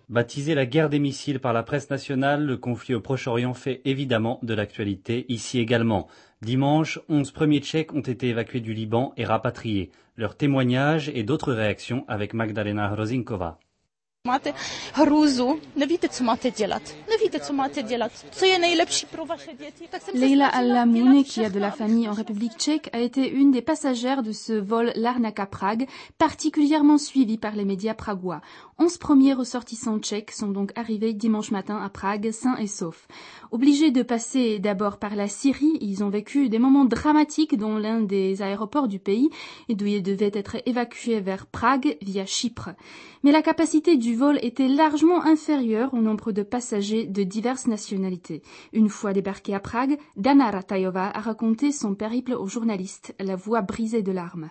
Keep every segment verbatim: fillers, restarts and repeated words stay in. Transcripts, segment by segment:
Baptisé la guerre des missiles par la presse nationale, le conflit au Proche-Orient fait évidemment de l'actualité, ici également. Dimanche, onze premiers Tchèques ont été évacués du Liban et rapatriés. Leurs témoignages et d'autres réactions avec Magdalena Hrozinkova. Máte hrůzu, nevíte, co máte dělat. Nevíte, co máte dělat. Co je nejlepší pro vaše děti? Leila Al-Lamoune, qui a de la famille en République tchèque, a été une des passagères de ce vol Larnaca-Prague, particulièrement suivi par les médias pragois. Onze premiers ressortissants tchèques sont donc arrivés dimanche matin à Prague, sains et saufs. Obligés de passer d'abord par la Syrie, ils ont vécu des moments dramatiques dans l'un des aéroports du pays, et d'où ils devaient être évacués vers Prague via Chypre. Mais la capacité du vol était largement inférieure au nombre de passagers de diverses nationalités. Une fois débarquée à Prague, Dana Ratajová a raconté son périple aux journalistes, la voix brisée de larmes.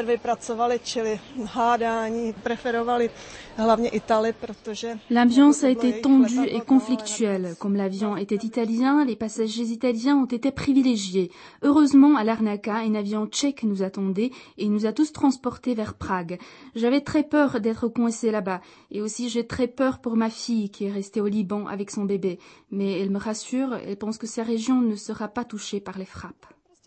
L'ambiance a été tendue et conflictuelle. Comme l'avion était italien, les passagers italiens ont été privilégiés. Heureusement, à Larnaca, un avion tchèque nous attendait et nous a tous transportés vers Prague. J'avais très peur d'être coincée là-bas. Et aussi, j'ai très peur pour ma fille qui est restée au Liban avec son bébé. Mais elle me rassure, elle pense que sa région ne sera pas touchée par les frappes.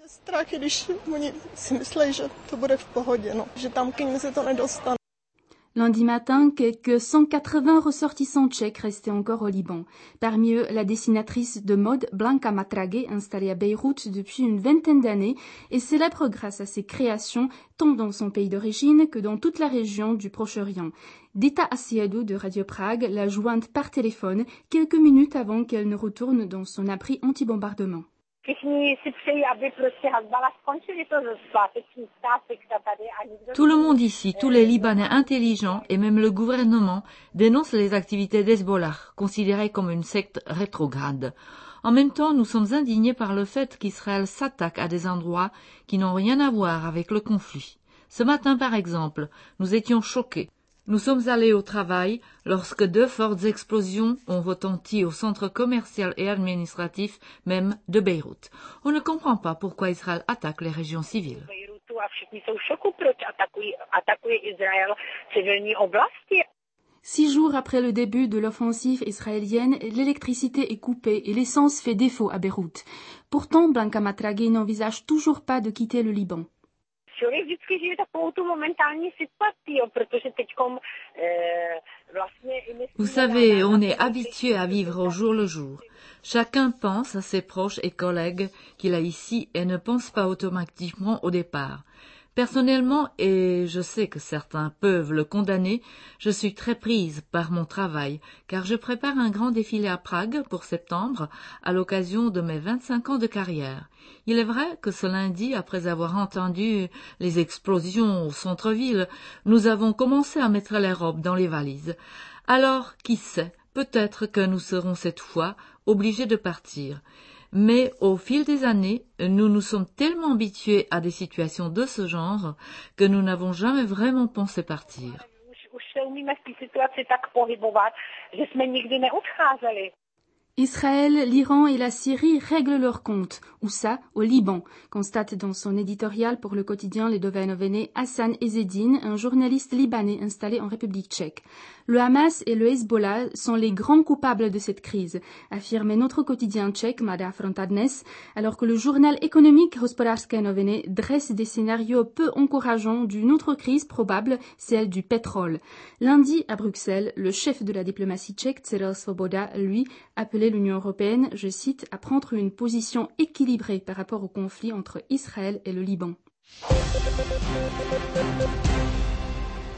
Lundi matin, quelques cent quatre-vingts ressortissants tchèques restaient encore au Liban. Parmi eux, la dessinatrice de mode Blanka Matrage, installée à Beyrouth depuis une vingtaine d'années, est célèbre grâce à ses créations tant dans son pays d'origine que dans toute la région du Proche-Orient. Dita Asiadou de Radio Prague l'a jointe par téléphone quelques minutes avant qu'elle ne retourne dans son abri anti-bombardement. Tout le monde ici, tous les Libanais intelligents et même le gouvernement dénoncent les activités d'Hezbollah, considérées comme une secte rétrograde. En même temps, nous sommes indignés par le fait qu'Israël s'attaque à des endroits qui n'ont rien à voir avec le conflit. Ce matin, par exemple, nous étions choqués. Nous sommes allés au travail lorsque deux fortes explosions ont retenti au centre commercial et administratif même de Beyrouth. On ne comprend pas pourquoi Israël attaque les régions civiles. Six jours après le début de l'offensive israélienne, l'électricité est coupée et l'essence fait défaut à Beyrouth. Pourtant, Blanka Matrage n'envisage toujours pas de quitter le Liban. Vous savez, on est habitué à vivre au jour le jour. Chacun pense à ses proches et collègues qu'il a ici et ne pense pas automatiquement au départ. Personnellement, et je sais que certains peuvent le condamner, je suis très prise par mon travail, car je prépare un grand défilé à Prague pour septembre, à l'occasion de mes vingt-cinq ans de carrière. Il est vrai que ce lundi, après avoir entendu les explosions au centre-ville, nous avons commencé à mettre les robes dans les valises. Alors, qui sait, peut-être que nous serons cette fois obligés de partir. Mais au fil des années, nous nous sommes tellement habitués à des situations de ce genre que nous n'avons jamais vraiment pensé partir. Israël, l'Iran et la Syrie règlent leurs comptes. Où ça? Au Liban, constate dans son éditorial pour le quotidien Les Noviny Hassan Ezzedine, un journaliste libanais installé en République tchèque. Le Hamas et le Hezbollah sont les grands coupables de cette crise, affirmait notre quotidien tchèque Mladá fronta Dnes, alors que le journal économique Hospodářské noviny dresse des scénarios peu encourageants d'une autre crise probable, celle du pétrole. Lundi, à Bruxelles, le chef de la diplomatie tchèque, Cyril Svoboda, lui, appelait l'Union européenne, je cite, à prendre une position équilibrée par rapport au conflit entre Israël et le Liban.